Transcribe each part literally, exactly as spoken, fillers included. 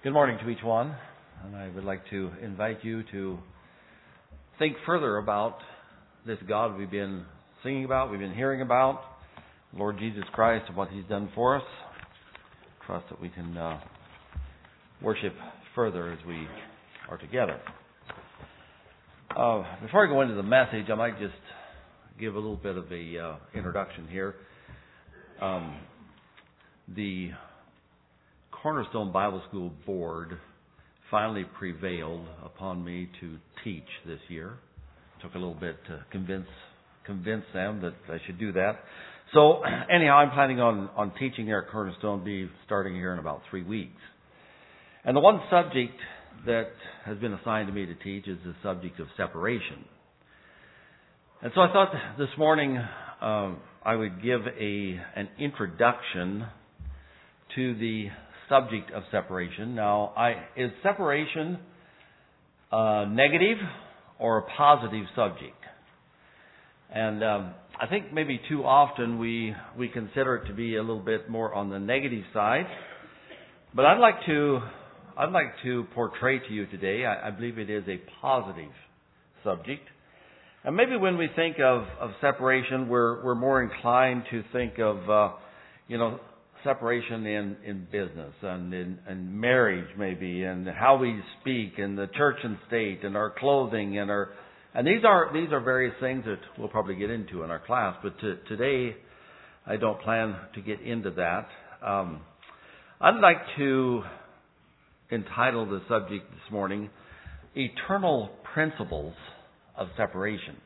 Good morning to each one, and I would like to invite you to think further about this God we've been singing about, we've been hearing about, Lord Jesus Christ, and what He's done for us. Trust that we can uh, worship further as we are together. Uh, before I go into the message, I might just give a little bit of a uh, introduction here. Um, the Cornerstone Bible School Board finally prevailed upon me to teach this year. It took a little bit to convince convince them that I should do that. So anyhow, I'm planning on, on teaching here at Cornerstone, be starting here in about three weeks. And the one subject that has been assigned to me to teach is the subject of separation. And so I thought this morning um, I would give a an introduction to the subject of separation. Now, I, is separation a negative or a positive subject? And um, I think maybe too often we we consider it to be a little bit more on the negative side. But I'd like to I'd like to portray to you today, I, I believe it is a positive subject. And maybe when we think of, of separation, we're we're more inclined to think of uh, you know. separation in, in business and in, in marriage maybe, and how we speak, and the church and state, and our clothing, and our and these are these are various things that we'll probably get into in our class. But to, today, I don't plan to get into that. Um, I'd like to entitle the subject this morning, "Eternal Principles of Separation."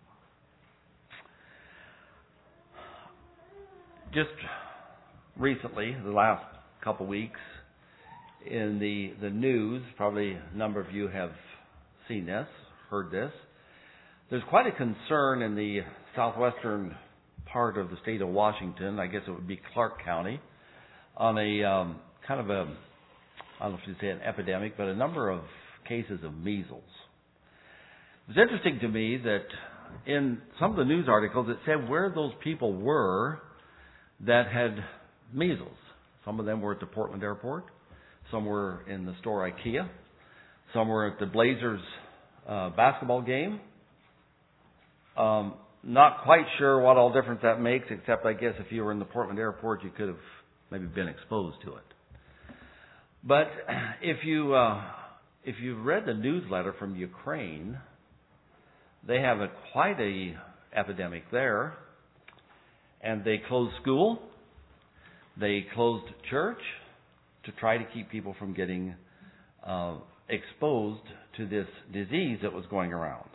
Just recently, the last couple of weeks, in the, the news, probably a number of you have seen this, heard this. There's quite a concern in the southwestern part of the state of Washington, I guess it would be Clark County, on a um, kind of a, I don't know if you'd say an epidemic, but a number of cases of measles. It was interesting to me that in some of the news articles it said where those people were that had measles. Some of them were at the Portland airport. Some were in the store IKEA. Some were at the Blazers uh, basketball game. Um, not quite sure what all difference that makes, except I guess if you were in the Portland airport, you could have maybe been exposed to it. But if you uh, if you've read the newsletter from Ukraine, they have a quite a epidemic there, and they closed school. They closed church to try to keep people from getting uh, exposed to this disease that was going around.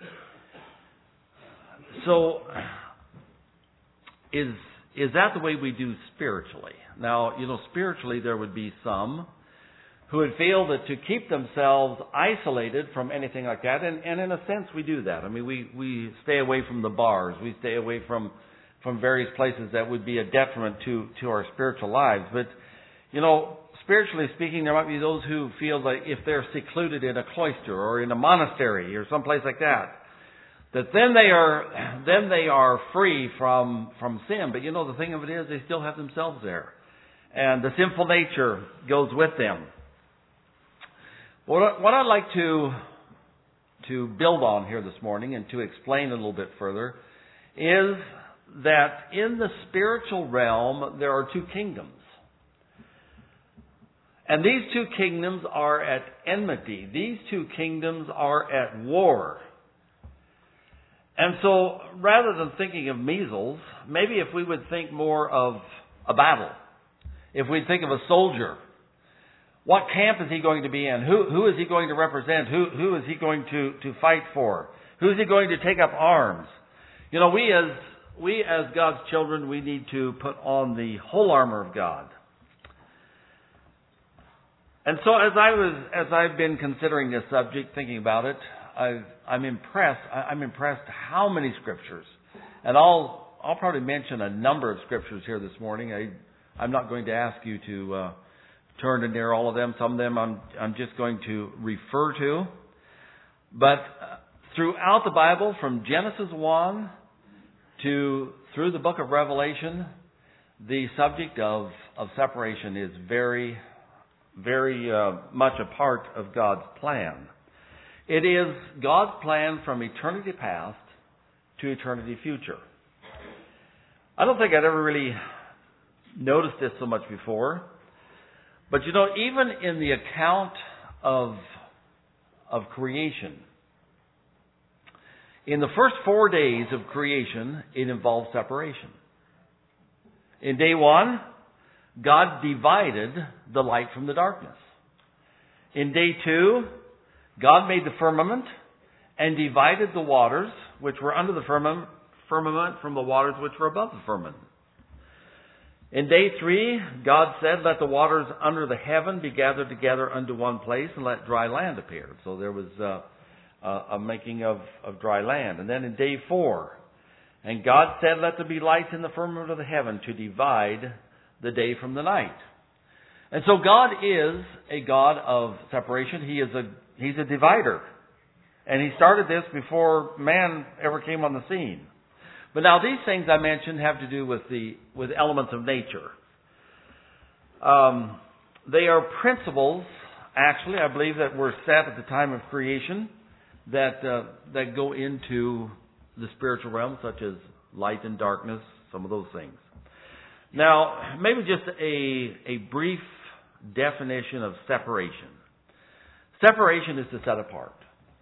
So, is is that the way we do spiritually? Now, you know, spiritually there would be some who would feel that to keep themselves isolated from anything like that, and, and in a sense we do that. I mean, we, we stay away from the bars, we stay away from from various places that would be a detriment to, to our spiritual lives. But, you know, spiritually speaking, there might be those who feel that if they're secluded in a cloister or in a monastery or someplace like that, that then they are then they are free from from sin. But, you know, the thing of it is they still have themselves there. And the sinful nature goes with them. What, what I'd like to, to build on here this morning and to explain a little bit further is that in the spiritual realm there are two kingdoms. And these two kingdoms are at enmity. These two kingdoms are at war. And so rather than thinking of measles, maybe if we would think more of a battle. If we think of a soldier, what camp is he going to be in? Who, who is he going to represent? Who, who is he going to, to fight for? Who is he going to take up arms? You know, we as We, as God's children, we need to put on the whole armor of God. And so, as I was, as I've been considering this subject, thinking about it, I've, I'm impressed. I'm impressed how many scriptures, and I'll, I'll probably mention a number of scriptures here this morning. I, I'm not going to ask you to uh, turn to near all of them. Some of them I'm, I'm just going to refer to. But throughout the Bible, from Genesis one to through the book of Revelation, the subject of, of separation is very very uh, much a part of God's plan. It is God's plan from eternity past to eternity future. I don't think I'd ever really noticed this so much before. But you know, even in the account of, of creation, in the first four days of creation, it involves separation. In day one, God divided the light from the darkness. In day two, God made the firmament and divided the waters which were under the firmament from the waters which were above the firmament. In day three, God said, let the waters under the heaven be gathered together unto one place, and let dry land appear. So there was uh, a, a making of, of dry land. And then in day four, and God said, let there be lights in the firmament of the heaven to divide the day from the night. And so God is a God of separation. He is a He's a divider. And He started this before man ever came on the scene. But now these things I mentioned have to do with the with elements of nature. Um, they are principles, actually, I believe, that were set at the time of creation that uh, that go into the spiritual realm, such as light and darkness, some of those things. Now, maybe just a a brief definition of separation. Separation is to set apart.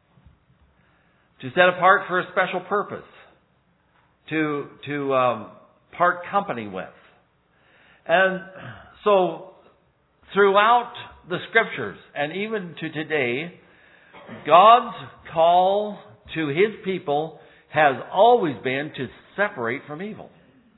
To set apart for a special purpose. To to um, part company with. And so, throughout the Scriptures, and even to today, God's call to His people has always been to separate from evil.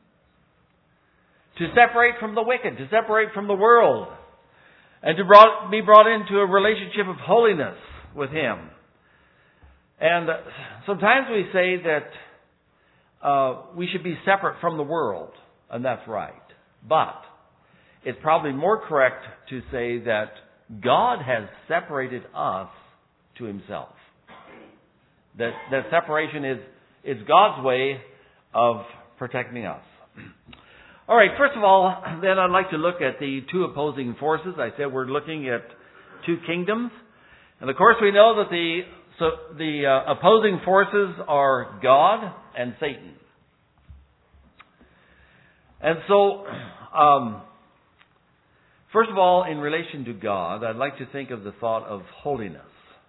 To separate from the wicked, to separate from the world, and to brought, be brought into a relationship of holiness with Him. And sometimes we say that uh, we should be separate from the world, and that's right. But it's probably more correct to say that God has separated us to Himself. That, that separation is, is God's way of protecting us. All right, first of all, then I'd like to look at the two opposing forces. I said we're looking at two kingdoms. And of course we know that the so the uh, opposing forces are God and Satan. And so, um, first of all, in relation to God, I'd like to think of the thought of holiness.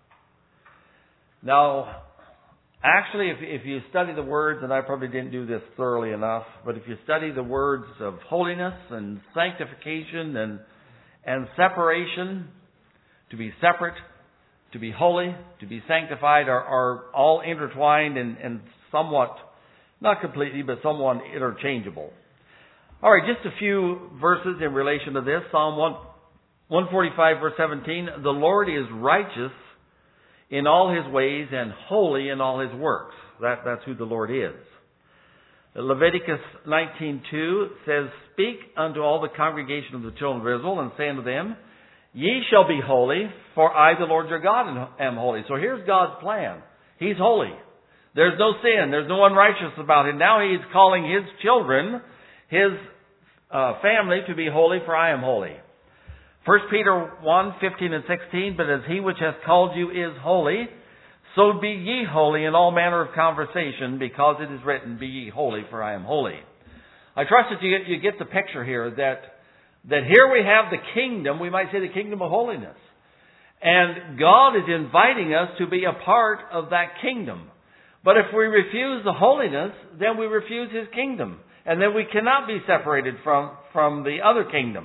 Now, actually, if, if you study the words, and I probably didn't do this thoroughly enough, but if you study the words of holiness and sanctification and and separation, to be separate, to be holy, to be sanctified, are, are all intertwined and, and somewhat, not completely, but somewhat interchangeable. All right, just a few verses in relation to this. Psalm one forty-five, verse seventeen, the Lord is righteous in all His ways and holy in all His works. That, that's who the Lord is. Leviticus nineteen two says, speak unto all the congregation of the children of Israel, and say unto them, ye shall be holy, for I, the Lord your God, am holy. So here's God's plan. He's holy. There's no sin. There's no unrighteousness about Him. Now He's calling His children, His uh, family, to be holy, for I am holy. First Peter one fifteen and sixteen, but as He which hath called you is holy, so be ye holy in all manner of conversation, because it is written, be ye holy, for I am holy. I trust that you get, you get the picture here, that, that here we have the kingdom, we might say the kingdom of holiness. And God is inviting us to be a part of that kingdom. But if we refuse the holiness, then we refuse His kingdom. And then we cannot be separated from, from the other kingdom.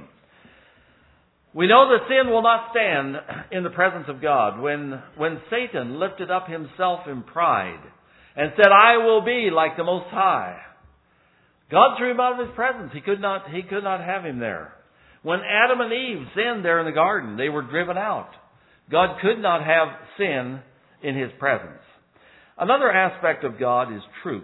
We know that sin will not stand in the presence of God. When, when Satan lifted up himself in pride and said, I will be like the Most High, God threw him out of His presence. He could not, he could not have him there. When Adam and Eve sinned there in the garden, they were driven out. God could not have sin in His presence. Another aspect of God is truth.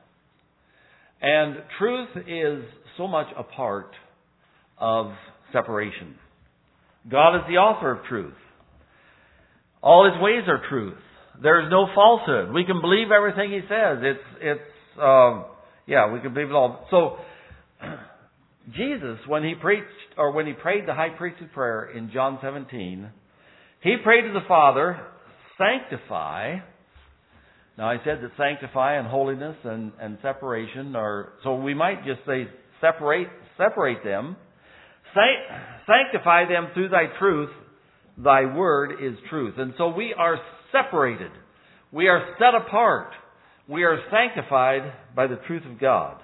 And truth is so much a part of separation. God is the author of truth. All His ways are truth. There is no falsehood. We can believe everything He says. It's, it's, um, yeah, we can believe it all. So, Jesus, when he preached, or when he prayed the high priestly prayer in John seventeen, he prayed to the Father, sanctify. Now I said that sanctify and holiness and, and separation are, so we might just say separate, separate them. Sanctify them through thy truth. Thy word is truth. And so we are separated. We are set apart. We are sanctified by the truth of God.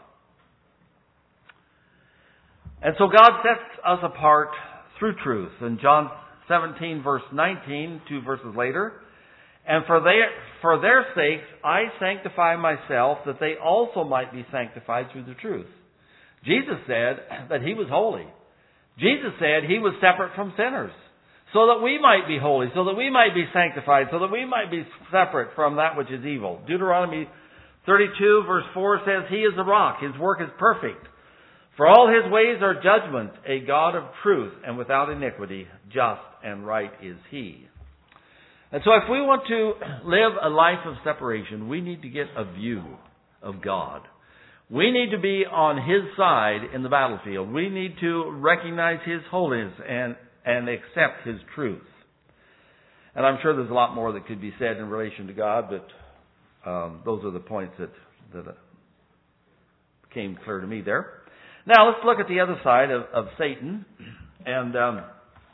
And so God sets us apart through truth. In John seventeen verse nineteen, two verses later, and for their, for their sakes I sanctify myself, that they also might be sanctified through the truth. Jesus said that He was holy. Jesus said He was separate from sinners, so that we might be holy, so that we might be sanctified, so that we might be separate from that which is evil. Deuteronomy thirty-two verse four says, He is the rock, His work is perfect. For all His ways are judgment, a God of truth, and without iniquity, just and right is He. And so if we want to live a life of separation, we need to get a view of God. We need to be on His side in the battlefield. We need to recognize His holiness and, and accept His truth. And I'm sure there's a lot more that could be said in relation to God, but um, those are the points that, that came clear to me there. Now let's look at the other side of, of Satan. And um,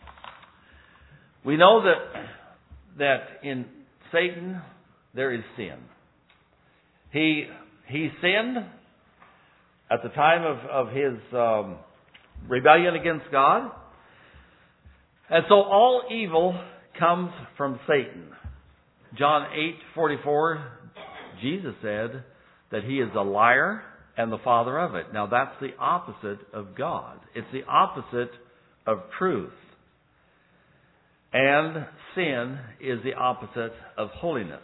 we know that that in Satan there is sin. He he sinned at the time of, of his um, rebellion against God. And so all evil comes from Satan. John eight forty-four, Jesus said that he is a liar and the father of it. Now that's the opposite of God. It's the opposite of truth. And sin is the opposite of holiness.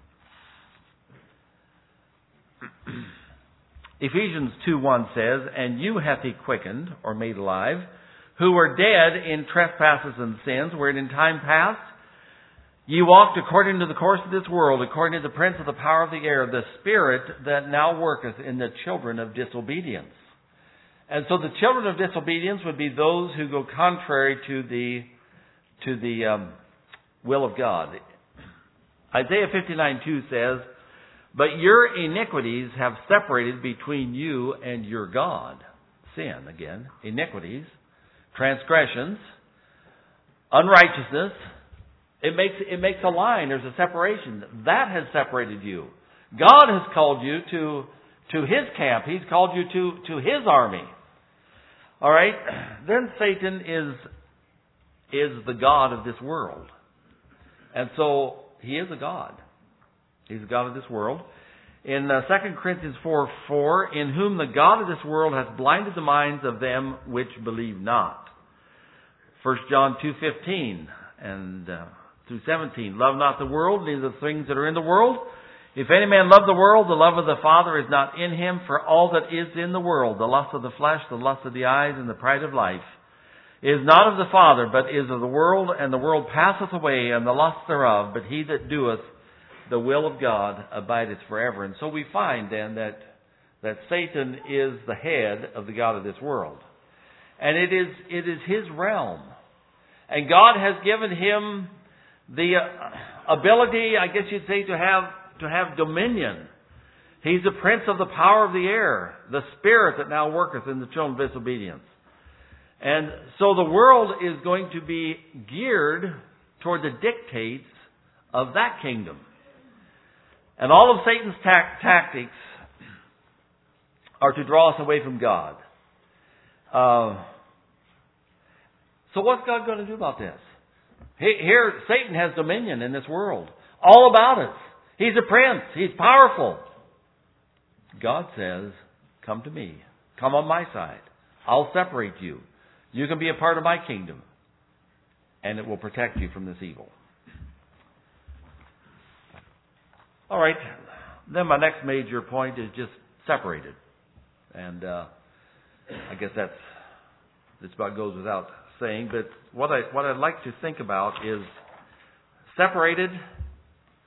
Ephesians two one says, And you hath He quickened, or made alive, who were dead in trespasses and sins, wherein in time past ye walked according to the course of this world, according to the prince of the power of the air, the spirit that now worketh in the children of disobedience. And so the children of disobedience would be those who go contrary to the to the um, will of God. Isaiah fifty-nine two says, But your iniquities have separated between you and your God. Sin, again, iniquities, transgressions, unrighteousness. It makes it makes a line. There's a separation. That has separated you. God has called you to to His camp. He's called you to, to His army. All right? Then Satan is is the god of this world. And so he is a god. He's the god of this world. In uh, Second Corinthians four four, in whom the god of this world hath blinded the minds of them which believe not. First John two fifteen and uh, through seventeen, love not the world, neither the things that are in the world. If any man love the world, the love of the Father is not in him. For all that is in the world, the lust of the flesh, the lust of the eyes, and the pride of life, is not of the Father, but is of the world, and the world passeth away, and the lust thereof. But he that doeth the will of God abideth forever. And so we find then that that Satan is the head of the god of this world. And it is it is his realm. And God has given him the uh, ability, I guess you'd say, to have to have dominion. He's the prince of the power of the air, the spirit that now worketh in the children of disobedience. And so the world is going to be geared toward the dictates of that kingdom. And all of Satan's ta- tactics are to draw us away from God. Uh, so what's God going to do about this? He, here, Satan has dominion in this world. All about us. He's a prince. He's powerful. God says, come to me. Come on my side. I'll separate you. You can be a part of my kingdom. And it will protect you from this evil. All right. Then my next major point is just separated. And uh, I guess that's, that's about goes without saying. But what, I, what I'd like to think about is separated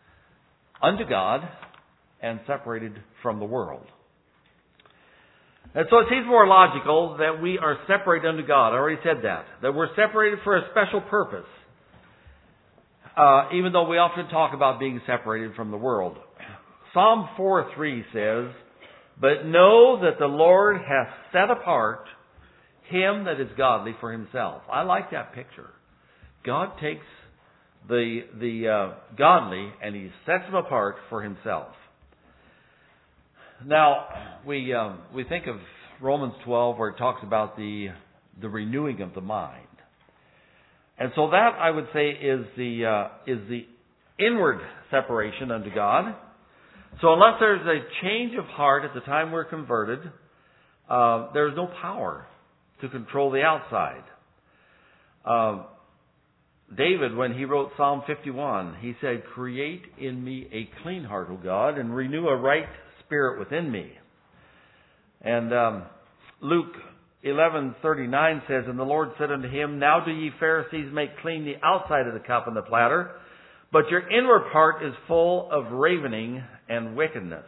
unto God and separated from the world. And so it seems more logical that we are separated unto God. I already said that. That we're separated for a special purpose. Uh, even though we often talk about being separated from the world. Psalm four three says, "But know that the Lord hath set apart him that is godly for himself." I like that picture. God takes the the uh, godly and he sets them apart for himself. Now, we um, we think of Romans twelve where it talks about the the renewing of the mind. And so that, I would say, is the uh, is the inward separation unto God. So unless there's a change of heart at the time we're converted, uh, there's no power to control the outside. Uh, David, when he wrote Psalm fifty-one, he said, "Create in me a clean heart, O God, and renew a right spirit within me." And um, Luke eleven thirty-nine says, "And the Lord said unto him, Now do ye Pharisees make clean the outside of the cup and the platter, but your inward part is full of ravening and wickedness."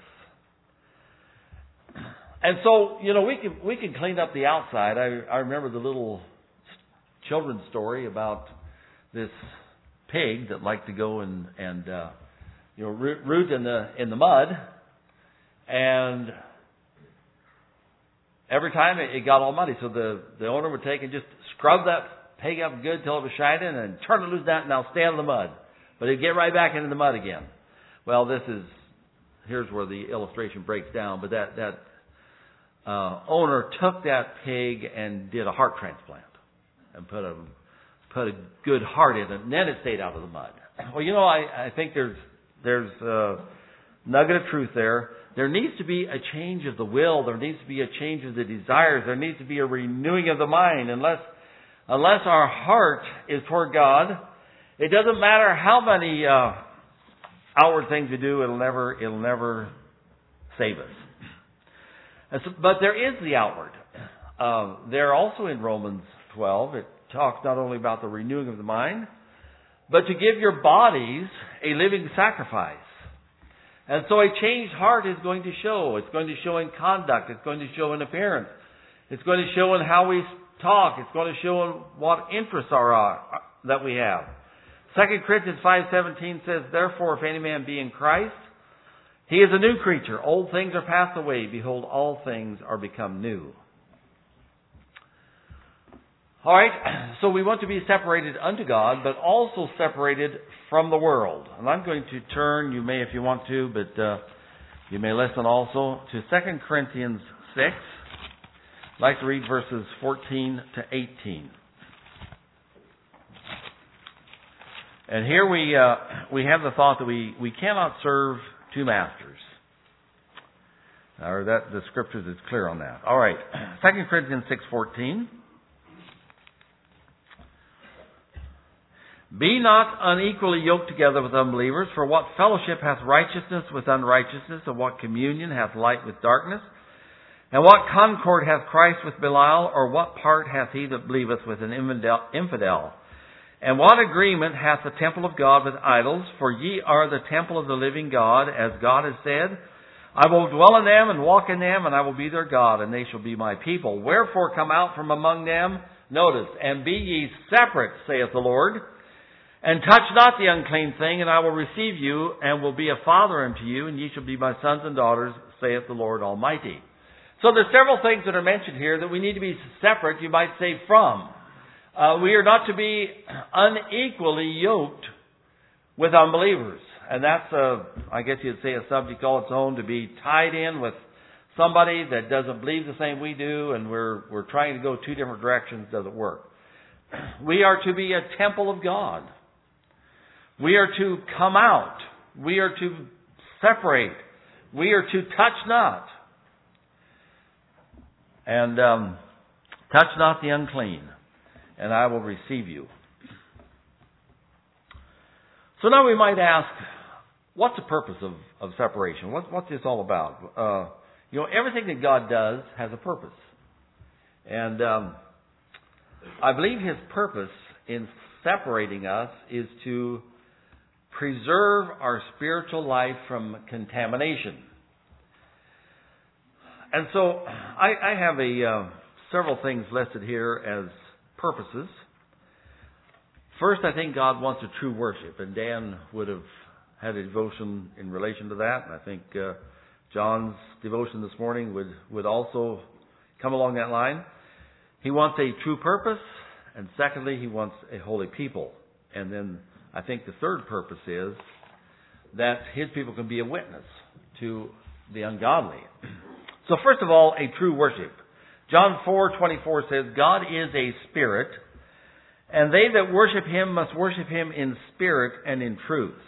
And so, you know, we can we can clean up the outside. I, I remember the little children's story about this pig that liked to go and and uh, you know root, root in the in the mud, and every time it, it got all muddy. So the the owner would take and just scrub that pig up good till it was shining, and turn it loose down, and now stand in the mud. But it'd get right back into the mud again. Well, this is here's where the illustration breaks down. But that that uh, owner took that pig and did a heart transplant and put a put a good heart in it, and then it stayed out of the mud. Well, you know, I, I think there's there's a nugget of truth there. There needs to be a change of the will. There needs to be a change of the desires. There needs to be a renewing of the mind. Unless unless our heart is toward God, it doesn't matter how many uh, outward things we do. It'll never it'll never save us. And so, but there is the outward. Uh, there also in Romans twelve, it talks not only about the renewing of the mind, but to give your bodies a living sacrifice. And so a changed heart is going to show. It's going to show in conduct. It's going to show in appearance. It's going to show in how we talk. It's going to show in what interests are uh, that we have. Second Corinthians five seventeen says, "Therefore, if any man be in Christ, he is a new creature. Old things are passed away. Behold, all things are become new." All right, so we want to be separated unto God, but also separated from the world. And I'm going to turn, you may if you want to, but uh, you may listen also, to Second Corinthians six. I'd like to read verses fourteen to eighteen. And here we uh, we have the thought that we, we cannot serve two masters. Or that the scriptures is clear on that. All right, Second Corinthians six fourteen. "Be not unequally yoked together with unbelievers, for what fellowship hath righteousness with unrighteousness, and what communion hath light with darkness? And what concord hath Christ with Belial, or what part hath he that believeth with an infidel? And what agreement hath the temple of God with idols? For ye are the temple of the living God, as God has said, I will dwell in them and walk in them, and I will be their God, and they shall be my people. Wherefore come out from among them," notice, "and be ye separate, saith the Lord, and touch not the unclean thing, and I will receive you, and will be a father unto you, and ye shall be my sons and daughters, saith the Lord Almighty." So there's several things that are mentioned here that we need to be separate, you might say, from. Uh, we are not to be unequally yoked with unbelievers. And that's, a, I guess you'd say, a subject all its own, to be tied in with somebody that doesn't believe the same we do, and we're we're trying to go two different directions. Doesn't work. We are to be a temple of God. We are to come out. We are to separate. We are to touch not. And um, touch not the unclean, and I will receive you. So now we might ask, what's the purpose of, of separation? What, what's this all about? Uh, you know, everything that God does has a purpose. And um, I believe His purpose in separating us is to preserve our spiritual life from contamination. And so I, I have a uh, several things listed here as purposes. First, I think God wants a true worship, and Dan would have had a devotion in relation to that. And I think uh, John's devotion this morning would, would also come along that line. He wants a true purpose, and secondly, he wants a holy people. And then I think the third purpose is that his people can be a witness to the ungodly. So first of all, a true worship. John four twenty-four says, God is a spirit, and they that worship him must worship him in spirit and in truth.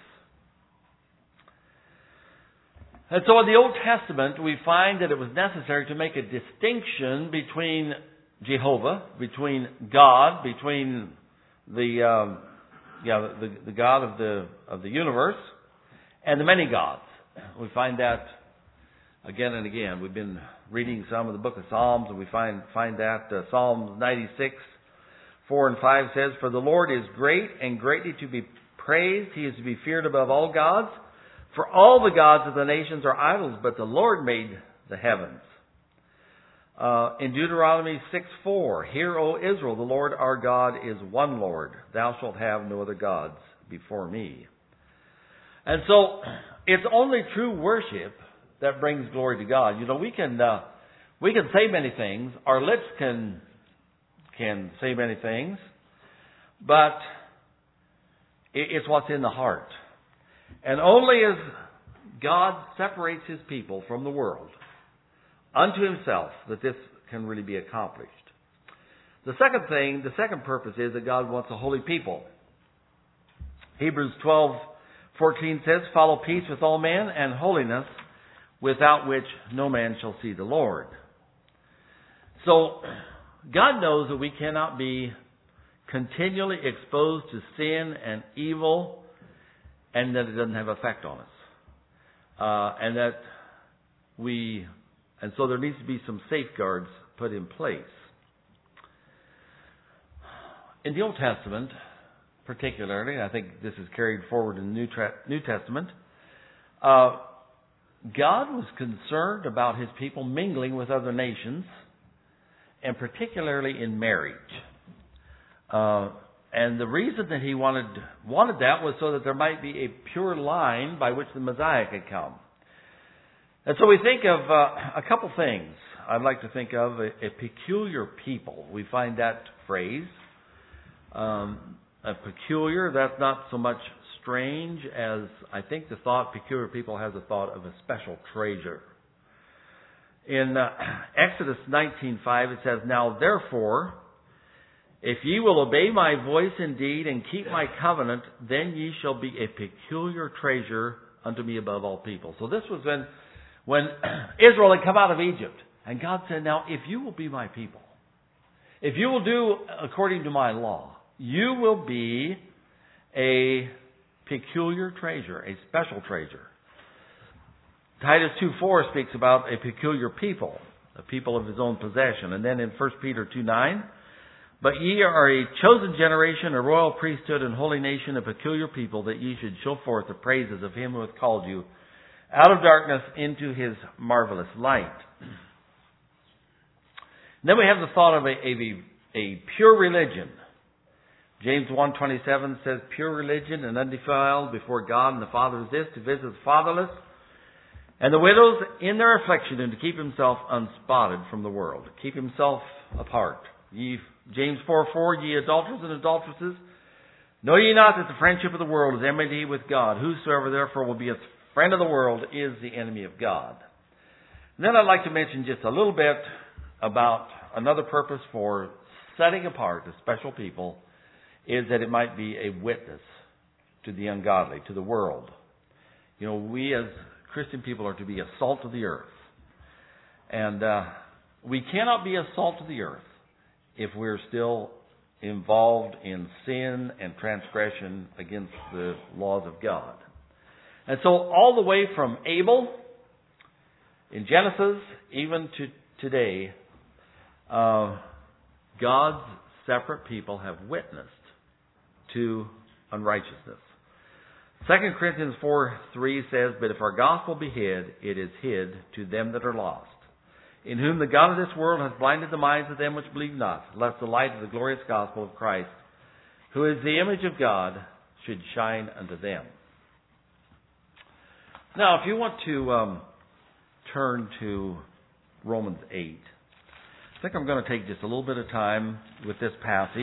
And so in the Old Testament, we find that it was necessary to make a distinction between Jehovah, between God, between the um, yeah the, the God of the of the universe, and the many gods. We find that again and again. We've been reading some of the book of Psalms, and we find find that uh, Psalm ninety-six, four and five says, "For the Lord is great and greatly to be praised. He is to be feared above all gods. For all the gods of the nations are idols, but the Lord made the heavens." Uh, in Deuteronomy six four, "Hear, O Israel, the Lord our God is one Lord. Thou shalt have no other gods before me." And so, it's only true worship that brings glory to God. You know, we can uh, we can say many things. Our lips can can say many things, but it, it's what's in the heart. And only as God separates his people from the world unto himself that this can really be accomplished. The second thing, the second purpose is that God wants a holy people. Hebrews twelve fourteen says, "Follow peace with all men and holiness, without which no man shall see the Lord." So, God knows that we cannot be continually exposed to sin and evil and that it doesn't have effect on us. Uh, and that we, and so there needs to be some safeguards put in place. In the Old Testament, particularly, I think this is carried forward in the New, Tra- New Testament, uh, God was concerned about his people mingling with other nations, and particularly in marriage. Uh, and the reason that he wanted wanted that was so that there might be a pure line by which the Messiah could come. And so we think of uh, a couple things. I'd like to think of a, a peculiar people. We find that phrase. Um, a peculiar, that's not so much strange as I think the thought peculiar people has a thought of a special treasure. In uh, Exodus nineteen five it says, "Now therefore, if ye will obey my voice indeed and keep my covenant, then ye shall be a peculiar treasure unto me above all people." So this was when, when Israel had come out of Egypt. And God said, "Now if you will be my people, if you will do according to my law, you will be a peculiar treasure, a special treasure." Titus two four speaks about a peculiar people, a people of his own possession. And then in First Peter two nine, "But ye are a chosen generation, a royal priesthood, and holy nation, a peculiar people, that ye should show forth the praises of him who hath called you out of darkness into his marvelous light." Then we have the thought of a, a, a pure religion. James one twenty-seven says, "Pure religion and undefiled before God and the Father is this, to visit the fatherless and the widows in their affliction, and to keep himself unspotted from the world." Keep himself apart. Ye, James four four, "Ye adulterers and adulteresses, know ye not that the friendship of the world is enmity with God? Whosoever therefore will be a friend of the world is the enemy of God." And then I'd like to mention just a little bit about another purpose for setting apart a special people, is that it might be a witness to the ungodly, to the world. You know, we as Christian people are to be a salt of the earth. And uh, we cannot be a salt of the earth if we're still involved in sin and transgression against the laws of God. And so all the way from Abel in Genesis even to today, uh, God's separate people have witnessed to unrighteousness. Second Corinthians four three says, "But if our gospel be hid, it is hid to them that are lost, in whom the God of this world hath blinded the minds of them which believe not, lest the light of the glorious gospel of Christ, who is the image of God, should shine unto them. Now, if you want to um, turn to Romans eight, I think I'm going to take just a little bit of time with this passage.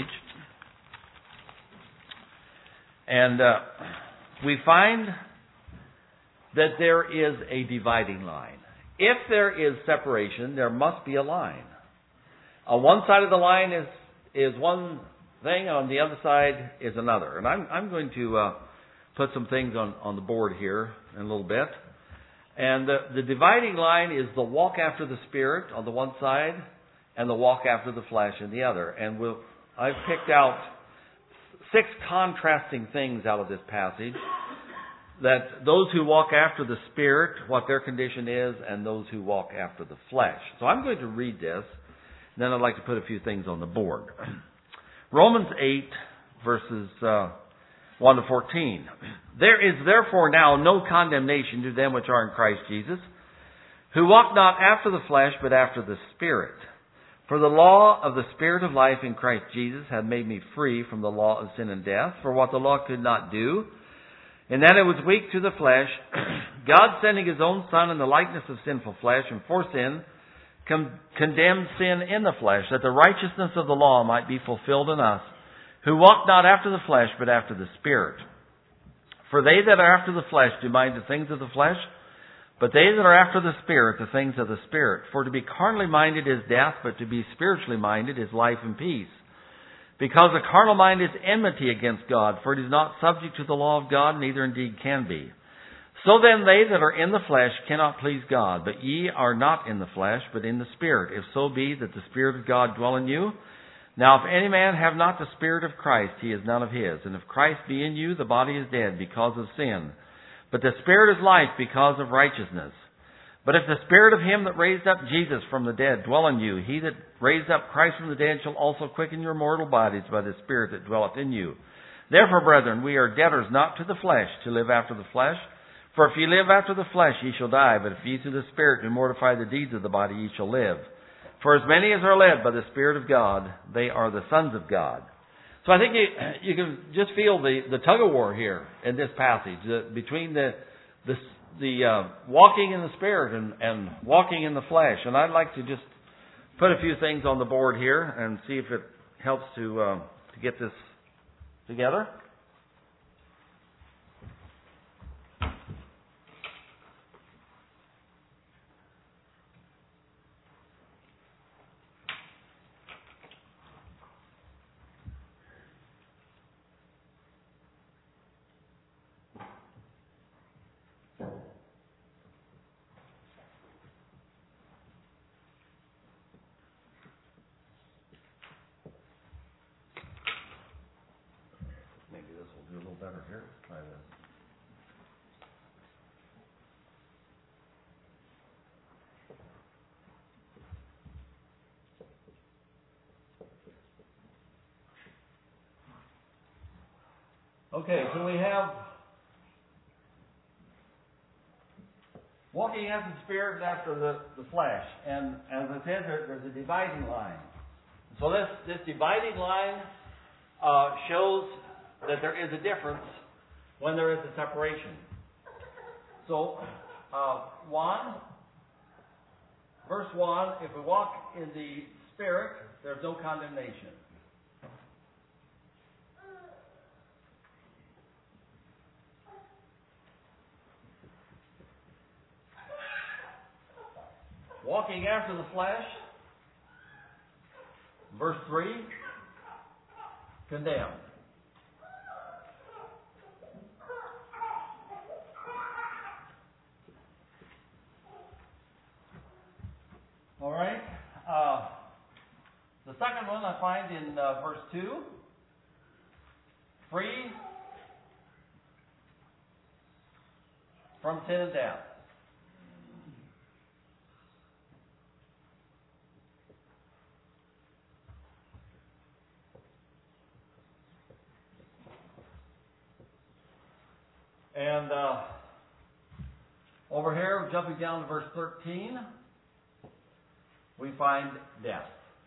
And uh, we find that there is a dividing line. If there is separation, there must be a line. On one side of the line is is one thing, on the other side is another. And I'm I'm going to uh, put some things on, on the board here in a little bit. And the, the dividing line is the walk after the Spirit on the one side and the walk after the flesh on the other. And we'll, I've picked out six contrasting things out of this passage. That those who walk after the Spirit, what their condition is, and those who walk after the flesh. So I'm going to read this, and then I'd like to put a few things on the board. Romans eight, verses uh, one to fourteen. There is therefore now no condemnation to them which are in Christ Jesus, who walk not after the flesh, but after the Spirit. For the law of the Spirit of life in Christ Jesus hath made me free from the law of sin and death. For what the law could not do, in that it was weak to the flesh, God sending His own Son in the likeness of sinful flesh, and for sin, con- condemned sin in the flesh, that the righteousness of the law might be fulfilled in us, who walk not after the flesh, but after the Spirit. For they that are after the flesh do mind the things of the flesh, but they that are after the Spirit, the things of the Spirit. For to be carnally minded is death, but to be spiritually minded is life and peace. Because the carnal mind is enmity against God, for it is not subject to the law of God, neither indeed can be. So then they that are in the flesh cannot please God, but ye are not in the flesh, but in the Spirit, if so be that the Spirit of God dwell in you. Now if any man have not the Spirit of Christ, he is none of his. And if Christ be in you, the body is dead because of sin, but the Spirit is life because of righteousness. But if the Spirit of Him that raised up Jesus from the dead dwell in you, He that raised up Christ from the dead shall also quicken your mortal bodies by the Spirit that dwelleth in you. Therefore, brethren, we are debtors not to the flesh, to live after the flesh. For if ye live after the flesh, ye shall die. But if ye through the Spirit do mortify the deeds of the body, ye shall live. For as many as are led by the Spirit of God, they are the sons of God. So I think you, you can just feel the, the tug-of-war here in this passage, the, between the the the uh, walking in the Spirit and, and walking in the flesh. And I'd like to just put a few things on the board here and see if it helps to uh, to get this together. Maybe this will do a little better here. Let's try this. Okay, so we have walking after the Spirit and after the, the flesh. And as I said, there, there's a dividing line. So this, this dividing line uh, shows that there is a difference when there is a separation. So, uh, one, verse one, if we walk in the Spirit, there's no condemnation. Walking after the flesh, verse three, condemned. All right. Uh, the second one I find in uh, verse two, free from sin and death. And uh, over here, jumping down to verse thirteen, we find death.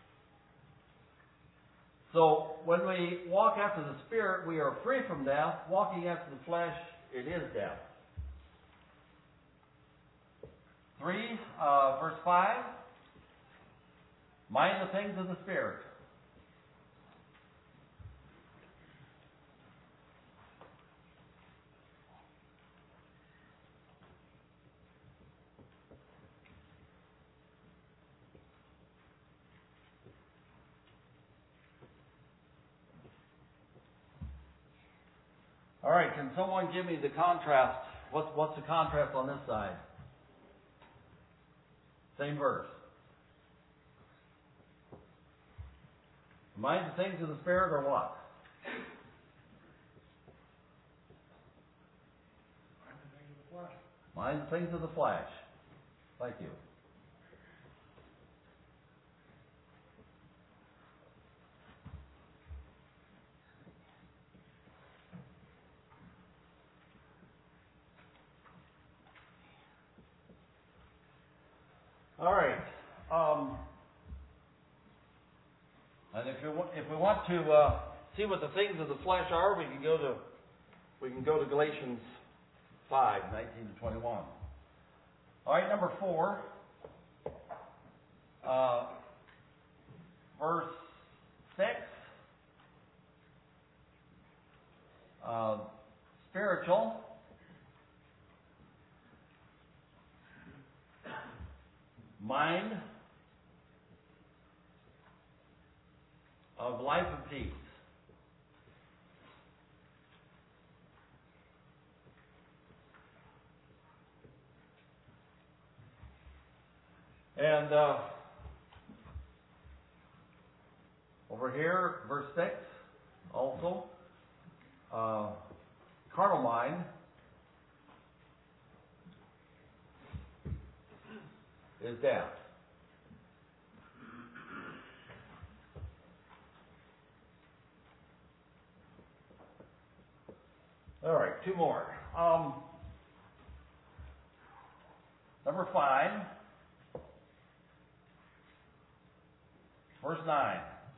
So when we walk after the Spirit, we are free from death. Walking after the flesh, it is death. three, uh, verse five. Mind the things of the Spirit. All right, can someone give me the contrast? What's, what's the contrast on this side? Same verse. Mind the things of the Spirit or what? Mind the things of the flesh. Thank you. All right. Um, and if you if we want to uh, see what the things of the flesh are, we can go to we can go to Galatians five, nineteen to twenty-one. All right, number four, uh, verse six. Uh, spiritual. Mind of life and peace. And uh, over here, verse six, also, uh, carnal mind. Is death. All right, two more. Um, number five, verse nine.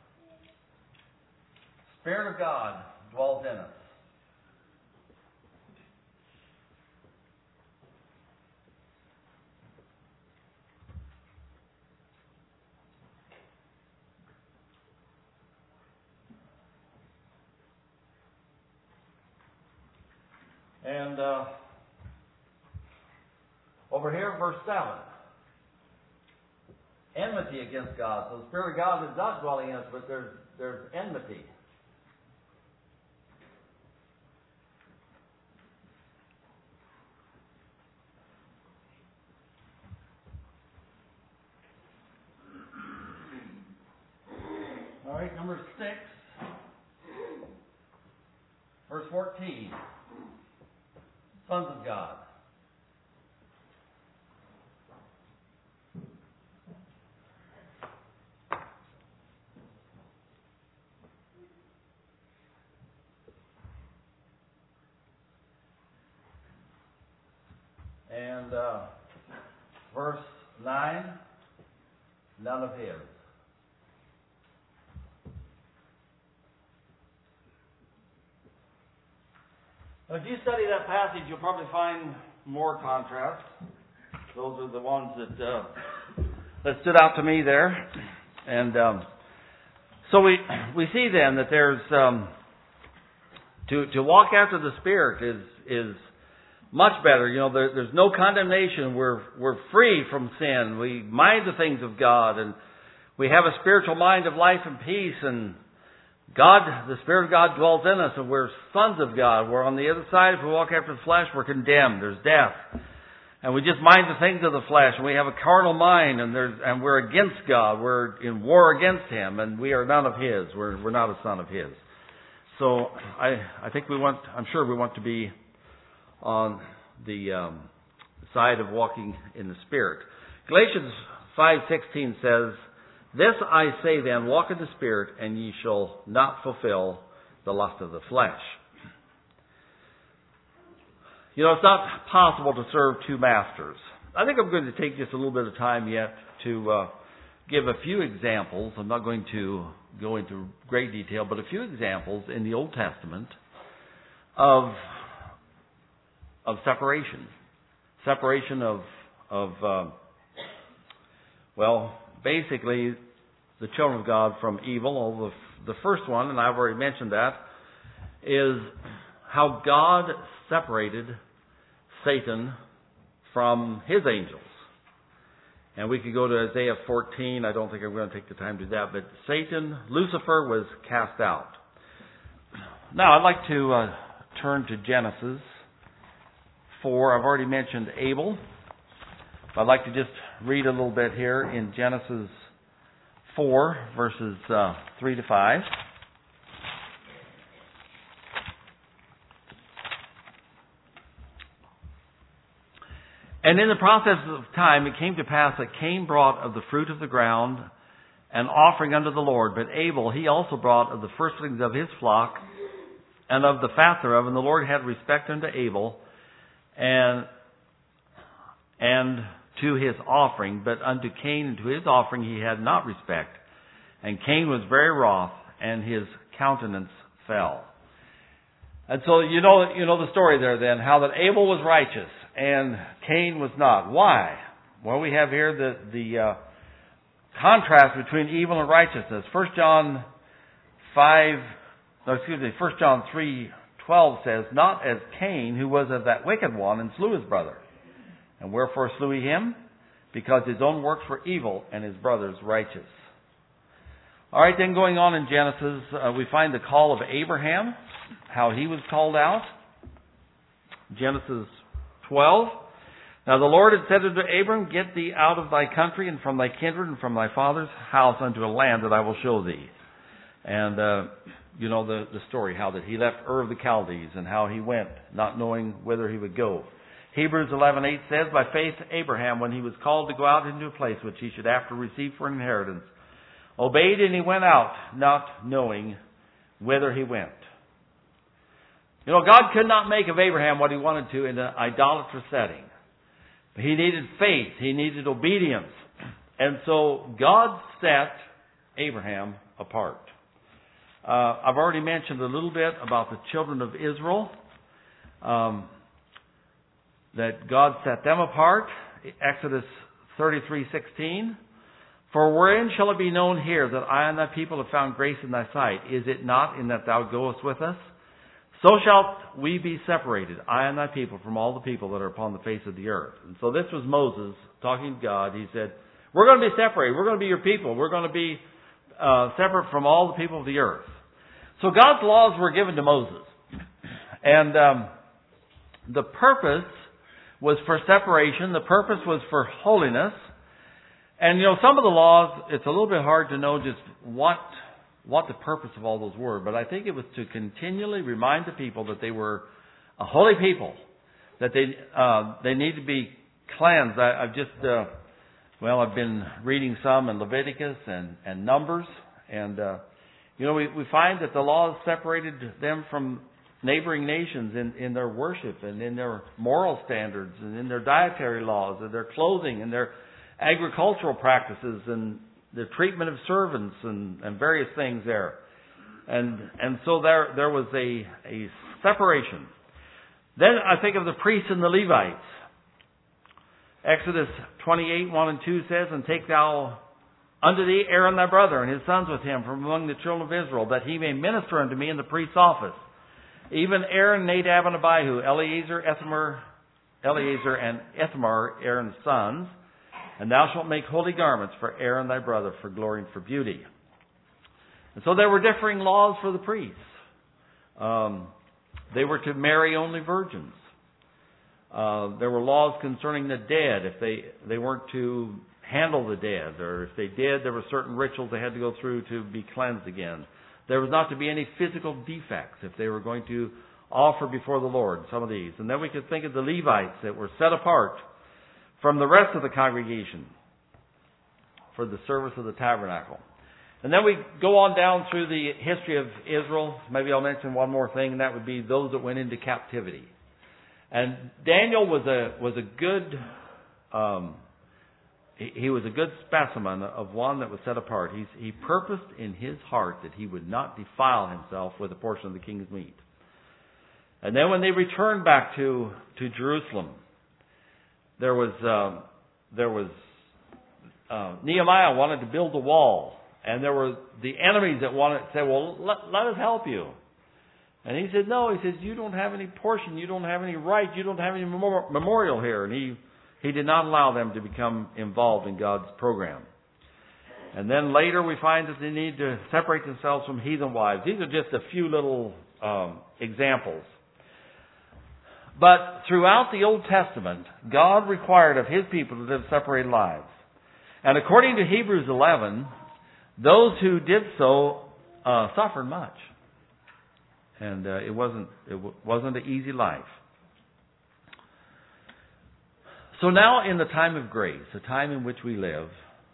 Spirit of God dwells in us. And uh, over here, verse seven. Enmity against God. So the Spirit of God is not dwelling in us, but there's, there's enmity. All right, number six. Verse fourteen. Sons of God. And uh, verse nine, none of his. If you study that passage, you'll probably find more contrasts. Those are the ones that uh, that stood out to me there. And um, so we we see then that there's um, to to walk after the Spirit is is much better. You know, there, there's no condemnation. We're we're free from sin. We mind the things of God, and we have a spiritual mind of life and peace. And God, the Spirit of God dwells in us, and we're sons of God. We're on the other side. If we walk after the flesh, we're condemned. There's death. And we just mind the things of the flesh, and we have a carnal mind, and there's and we're against God. We're in war against Him, and we are none of His. We're we're not a son of His. So I I think we want. I'm sure we want to be on the um, side of walking in the Spirit. Galatians five sixteen says, "This I say then, walk in the Spirit, and ye shall not fulfill the lust of the flesh." You know, it's not possible to serve two masters. I think I'm going to take just a little bit of time yet to uh, give a few examples. I'm not going to go into great detail, but a few examples in the Old Testament of of separation, separation of of uh, well, basically the children of God from evil. Well, the, the first one, and I've already mentioned that, is how God separated Satan from his angels. And we could go to Isaiah fourteen. I don't think I'm going to take the time to do that. But Satan, Lucifer, was cast out. Now, I'd like to uh, turn to Genesis four. I've already mentioned Abel. I'd like to just read a little bit here in Genesis four, verses uh, three to five. And in the process of time, it came to pass that Cain brought of the fruit of the ground an offering unto the Lord. But Abel, he also brought of the firstlings of his flock and of the fat thereof. And the Lord had respect unto Abel and and to his offering. But unto Cain and to his offering he had not respect. And Cain was very wroth, and his countenance fell. And so you know you know the story there then, how that Abel was righteous and Cain was not. Why? Well, we have here the the uh, contrast between evil and righteousness. First John five, no, excuse me, First John three twelve says, "Not as Cain, who was of that wicked one, and slew his brother. And wherefore slew he him? Because his own works were evil, and his brother's righteous." All right, then going on in Genesis, uh, we find the call of Abraham, how he was called out. Genesis twelve. "Now the Lord had said unto Abram, Get thee out of thy country and from thy kindred and from thy father's house unto a land that I will show thee." And uh, you know the, the story, how that he left Ur of the Chaldees and how he went, not knowing whither he would go. Hebrews eleven eight says, "By faith Abraham, when he was called to go out into a place which he should after receive for an inheritance, obeyed, and he went out, not knowing whither he went." You know, God could not make of Abraham what he wanted to in an idolatrous setting. He needed faith. He needed obedience. And so God set Abraham apart. Uh, I've already mentioned a little bit about the children of Israel. Um, that God set them apart. Exodus thirty-three sixteen. "For wherein shall it be known here that I and thy people have found grace in thy sight? Is it not in that thou goest with us? So shalt we be separated, I and thy people, from all the people that are upon the face of the earth." And so this was Moses talking to God. He said, we're going to be separated. We're going to be your people. We're going to be uh, separate from all the people of the earth. So God's laws were given to Moses. And um, the purpose was for separation. The purpose was for holiness. And, you know, some of the laws, it's a little bit hard to know just what what the purpose of all those were. But I think it was to continually remind the people that they were a holy people, that they uh, they need to be cleansed. I, I've just, uh, well, I've been reading some in Leviticus and, and Numbers. And, uh, you know, we, we find that the laws separated them from neighboring nations in, in their worship and in their moral standards and in their dietary laws and their clothing and their agricultural practices and the treatment of servants and, and various things there. And and so there there was a, a separation. Then I think of the priests and the Levites. Exodus twenty-eight, one and two says, "And take thou unto thee Aaron thy brother and his sons with him from among the children of Israel, that he may minister unto me in the priest's office. Even Aaron, Nadab, and Abihu, Eleazar, Ithamar, Eleazar, and Ithamar, Aaron's sons. And thou shalt make holy garments for Aaron thy brother, for glory and for beauty." And so there were differing laws for the priests. Um, they were to marry only virgins. Uh, there were laws concerning the dead. If they, they weren't to handle the dead, or if they did, there were certain rituals they had to go through to be cleansed again. There was not to be any physical defects if they were going to offer before the Lord, some of these. And then we could think of the Levites that were set apart from the rest of the congregation for the service of the tabernacle. And then we go on down through the history of Israel. Maybe I'll mention one more thing, and that would be those that went into captivity. And Daniel was a was a good um, he, he was a good specimen of one that was set apart. He's, he purposed in his heart that he would not defile himself with a portion of the king's meat. And then when they returned back to, to Jerusalem, there was uh, there was uh, Nehemiah wanted to build a wall, and there were the enemies that wanted to say, "Well, let, let us help you." And he said, "No." He says, "You don't have any portion. You don't have any right. You don't have any memor- memorial here." And he he did not allow them to become involved in God's program. And then later we find that they need to separate themselves from heathen wives. These are just a few little um, examples. But throughout the Old Testament, God required of His people to live separated lives. And according to Hebrews eleven, those who did so uh, suffered much. And uh, it wasn't it w- wasn't an easy life. So now in the time of grace, the time in which we live,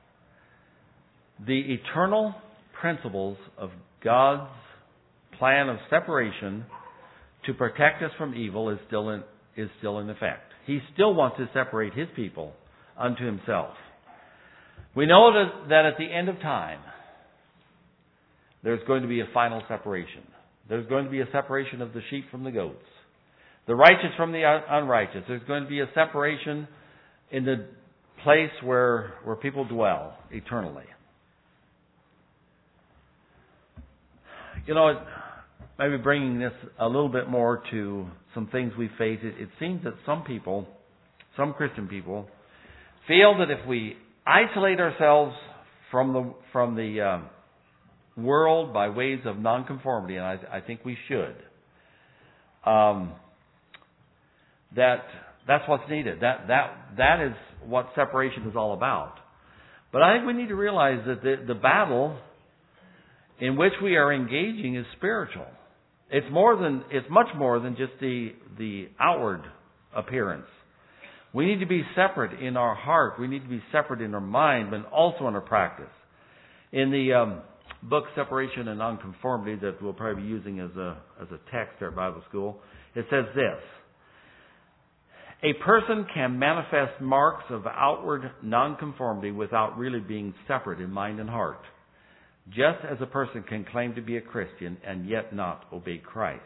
the eternal principles of God's plan of separation to protect us from evil is still in, is still in effect. He still wants to separate His people unto Himself. We know that, that at the end of time, there's going to be a final separation. There's going to be a separation of the sheep from the goats, the righteous from the unrighteous. There's going to be a separation in the place where, where people dwell eternally. You know, it, maybe bringing this a little bit more to some things we face, it, it seems that some people, some Christian people, feel that if we isolate ourselves from the from the um, world by ways of nonconformity, and I, I think we should, um, that that's what's needed. That that that is what separation is all about. But I think we need to realize that the, the battle in which we are engaging is spiritual. It's more than it's much more than just the the outward appearance. We need to be separate in our heart. We need to be separate in our mind, but also in our practice. In the um, book Separation and Nonconformity that we'll probably be using as a as a text there at Bible school, it says this: a person can manifest marks of outward nonconformity without really being separate in mind and heart. Just as a person can claim to be a Christian and yet not obey Christ.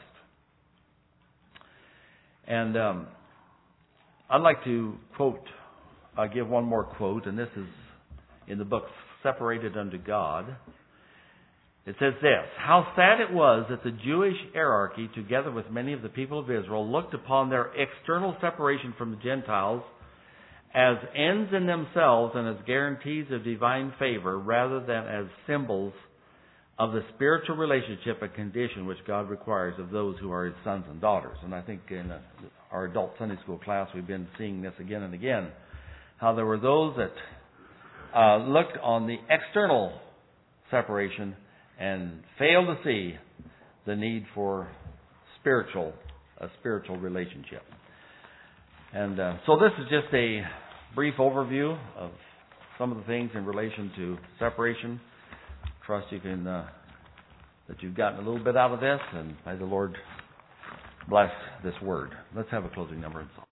And um, I'd like to quote, uh, give one more quote, and this is in the book Separated Unto God. It says this: how sad it was that the Jewish hierarchy, together with many of the people of Israel, looked upon their external separation from the Gentiles as ends in themselves and as guarantees of divine favor rather than as symbols of the spiritual relationship and condition which God requires of those who are His sons and daughters. And I think in our adult Sunday school class we've been seeing this again and again, how there were those that uh, looked on the external separation and failed to see the need for spiritual, a spiritual relationship. And uh, so this is just a brief overview of some of the things in relation to separation. Trust you can uh, that you've gotten a little bit out of this, and may the Lord bless this word. Let's have a closing number and song.